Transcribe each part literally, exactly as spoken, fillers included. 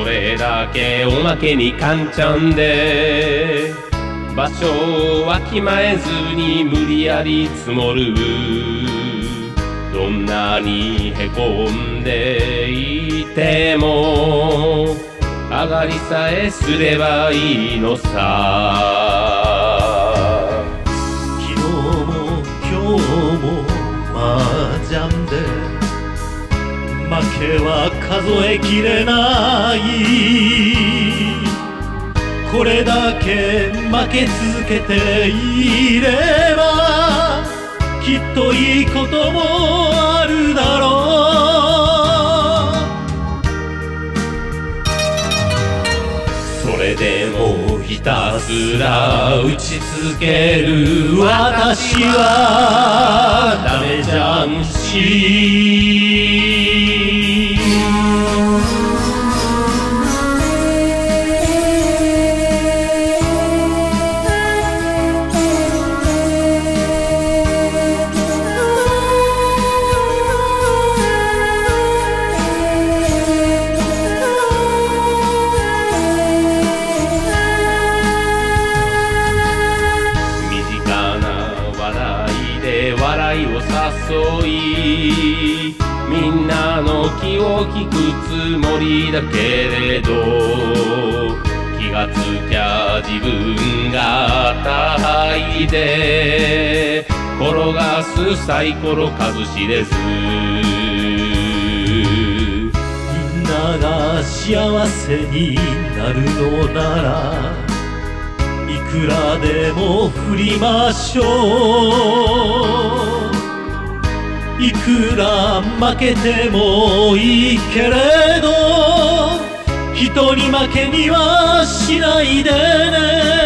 それだけおまけにカンちゃんで場所をわきまえずに無理やり積もる。どんなにへこんでいても上がりさえすればいいのさ。 昨日も今日も麻雀で負けは数えきれない。これだけ負け続けていればきっといいこともあるだろう。それでもひたすら打ち続ける私はダメじゃんし。 笑いを誘いみんなの気を利くつもりだけれど気がつきゃ自分が大敗で転がすサイコロ数知れず。 みんなが幸せになるのならいくらでも振りましょう。いくら負けてもいいけれど一人負けにはしないでね。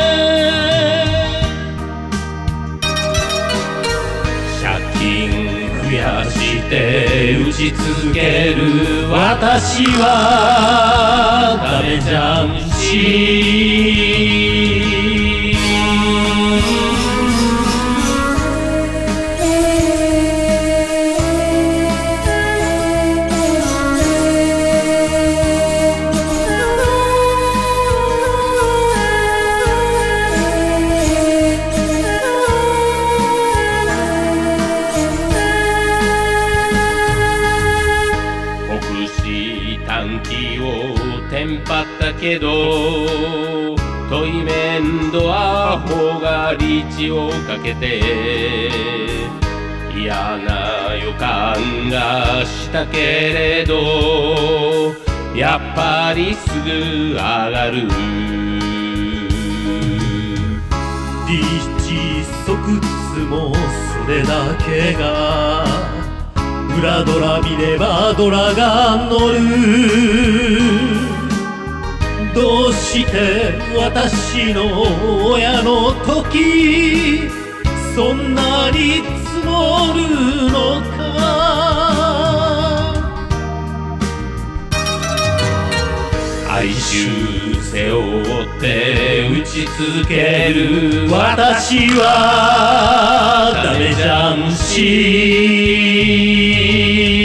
借金増やして打ち続ける私はダメじゃんし。 短期をテンパったけどトイメンドアホがリーチをかけて嫌な予感がしたけれどやっぱりすぐ上がる。 リーチ即つもそれだけが裏ドラ見ればドラが乗る。どうして私の親の時そんなに積もるのか。哀愁背負って打ち続ける私はダメじゃんし。